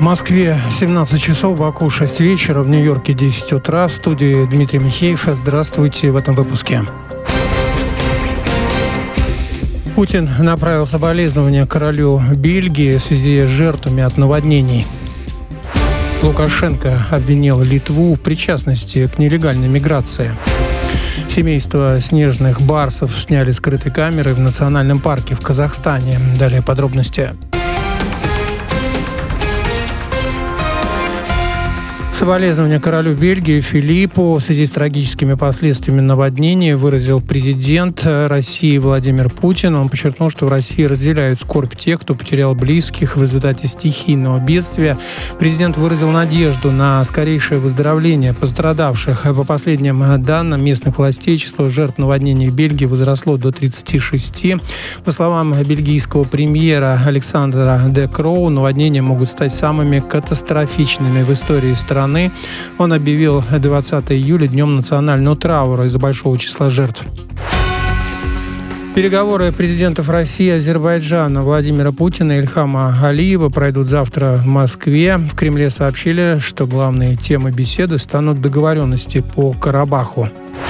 В Москве 17 часов, в Баку 6 вечера, в Нью-Йорке 10 утра. В студии Дмитрий Михеев. Здравствуйте в этом выпуске. Путин направил соболезнования королю Бельгии в связи с жертвами от наводнений. Лукашенко обвинил Литву в причастности к нелегальной миграции. Семейство снежных барсов сняли скрытой камерой в национальном парке в Казахстане. Далее подробности. Соболезнования королю Бельгии Филиппу в связи с трагическими последствиями наводнения выразил президент России Владимир Путин. Он подчеркнул, что в России разделяют скорбь тех, кто потерял близких в результате стихийного бедствия. Президент выразил надежду на скорейшее выздоровление пострадавших. По последним данным местных властей, число жертв наводнений в Бельгии возросло до 36. По словам бельгийского премьера Александра Де Кроу, наводнения могут стать самыми катастрофичными в истории страны. Он объявил 20 июля днем национального траура из-за большого числа жертв. Переговоры президентов России и Азербайджана Владимира Путина и Ильхама Алиева пройдут завтра в Москве. В Кремле сообщили, что главные темы беседы станут договоренности по Карабаху.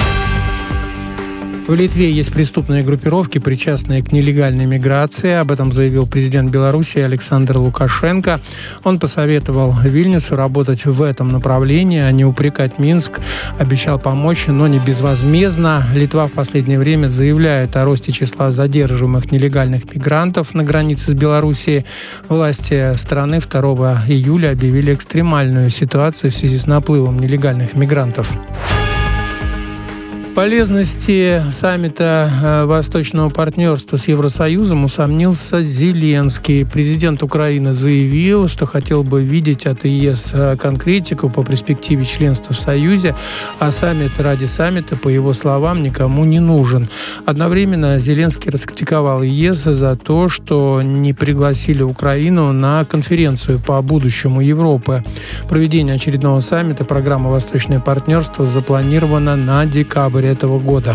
В Литве есть преступные группировки, причастные к нелегальной миграции. Об этом заявил президент Беларуси Александр Лукашенко. Он посоветовал Вильнюсу работать в этом направлении, а не упрекать Минск. Обещал помочь, но не безвозмездно. Литва в последнее время заявляет о росте числа задерживаемых нелегальных мигрантов на границе с Белоруссией. Власти страны 2 июля объявили экстремальную ситуацию в связи с наплывом нелегальных мигрантов. В полезности саммита Восточного партнерства с Евросоюзом усомнился Зеленский. Президент Украины заявил, что хотел бы видеть от ЕС конкретику по перспективе членства в Союзе, а саммит ради саммита, по его словам, никому не нужен. Одновременно Зеленский раскритиковал ЕС за то, что не пригласили Украину на конференцию по будущему Европы. Проведение очередного саммита программы «Восточное партнерство» запланировано на декабрь этого года.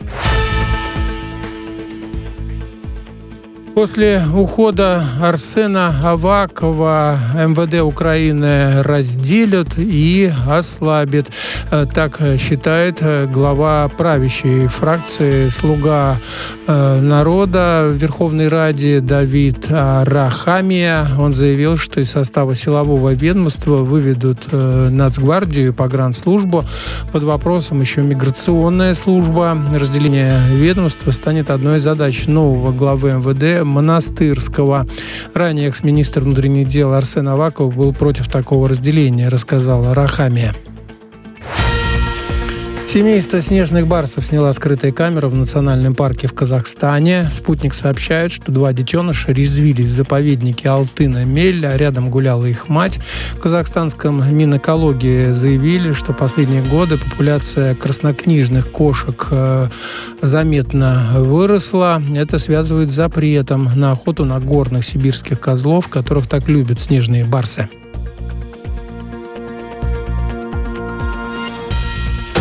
После ухода Арсена Авакова МВД Украины разделят и ослабят. Так считает глава правящей фракции «Слуга народа» в Верховной Раде Давид Арахамия. Он заявил, что из состава силового ведомства выведут Нацгвардию и погранслужбу. Под вопросом еще миграционная служба. Разделение ведомства станет одной из задач нового главы МВД Монастырского. Ранее экс-министр внутренних дел Арсен Аваков был против такого разделения, рассказал Арахамия. Семейство снежных барсов сняло скрытая камера в национальном парке в Казахстане. «Спутник» сообщает, что 2 детеныша резвились в заповеднике Алтын-Эмель, а рядом гуляла их мать. В казахстанском Минэкологии заявили, что последние годы популяция краснокнижных кошек заметно выросла. Это связывает с запретом на охоту на горных сибирских козлов, которых так любят снежные барсы.